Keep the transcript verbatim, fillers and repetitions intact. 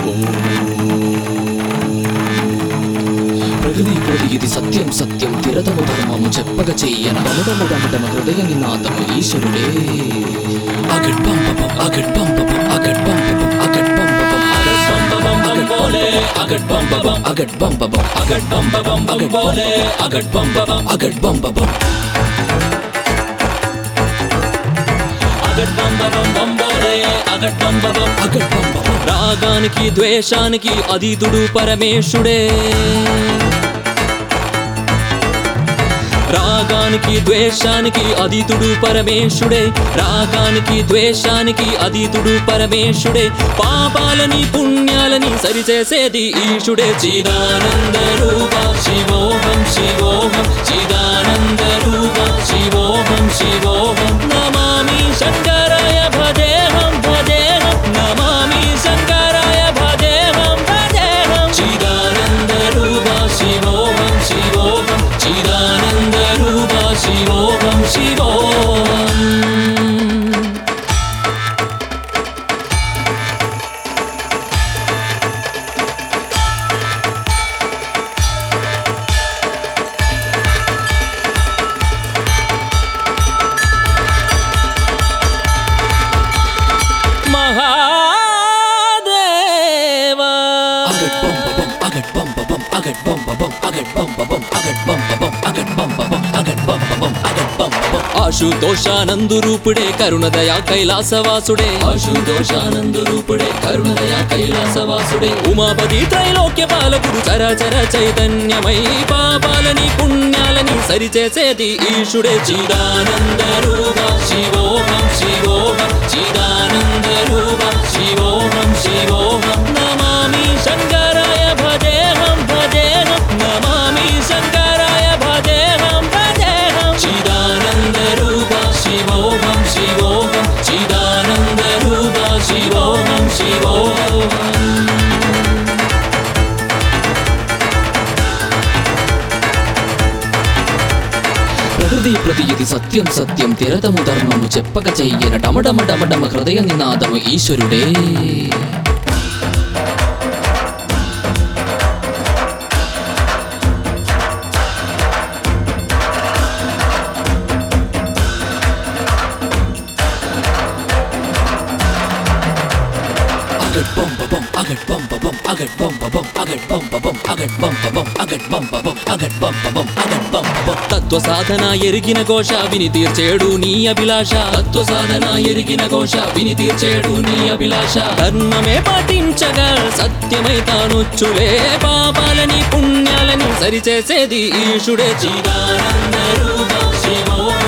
ప్రకృతి ప్రతి ఇది సత్యం సత్యం తిరతము ధర్మము చెప్పగ చెయ్యన డమడమడమడమ హృదయ నినాదము ఈశ్వరుడే. అగడ్బంబబం అగడ్బంబబం అగడ్బంబబం అగడ్బంబబం అగడ్బంబబం అగడ్బంబబం అగడ్బంబబం అగడ్బంబబం అగడ్బంబబం అగడ్బంబబం రాగానికి ద్వేషానికి అతీతుడు పరమేశుడే. రాగానికి ద్వేషానికి అతీతుడు పరమేశుడే. రాగానికి ద్వేషానికి అతీతుడు పరమేశుడే. పాపాలని పుణ్యాలని సరిచేసేది ఈశుడే. చిదానంద రూప శివోహం శివోహం చిదానంద రూప శివోహం శివోహం నమామి శంకరాయ భజేహం భజేహం నమామి శంకరాయ భజేహం భజేహం చిదానంద రూప శివోహం శివోహం చిదానంద రూప శివోహం శివోహం. ఆశుతోషానందు రూపుడే కరుణదయా కైలాసవాసుడే. ఆశుతోషానందు రూపుడే కరుణదయా కైలాసవాసుడే. ఉమాపతి త్రైలోక్య పాలకుడు చరాచర చైతన్యమై పాపాలని పుణ్యాలని సరిచేసేది ఈశుడే. చిదానంద రూప శివోహం శివోహం చిదానంద రూప శివోహం శివోహం నమామి శంకరాయ భజేహం భజేహం నమామి శంకరాయ భజేహం భజేహం చిదానంద రూప శివోహం శివోహం చిదానంద రూప శివోహం శివోహం. ప్రకృతి ప్రతి ఇది సత్యం సత్యం తిరతము ధర్మము చెప్పక చెయ్యన డమడమ డమడమ హృదయ నినాదము ఈశ్వరుడే. అగడ్బంబబం అగడ్బంబబం అగడ్బంబబం అగడ్బంబబం అగడ్బంబబం అగడ్బంబబం అగడ్బంబబం అగడ్బంబబం. తత్వ సాధన ఎరిగిన ఘోష విని తీర్చేడు నీ అభిలాష. తత్వ సాధన ఎరిగిన ఘోష విని తీర్చేడు నీ అభిలాష. ధర్మమే పాటించగా సత్యమై తానొచ్చులే. పాపాలని పుణ్యాలని సరిచేసేది ఈశుడే. చిదానంద రూప శివోహం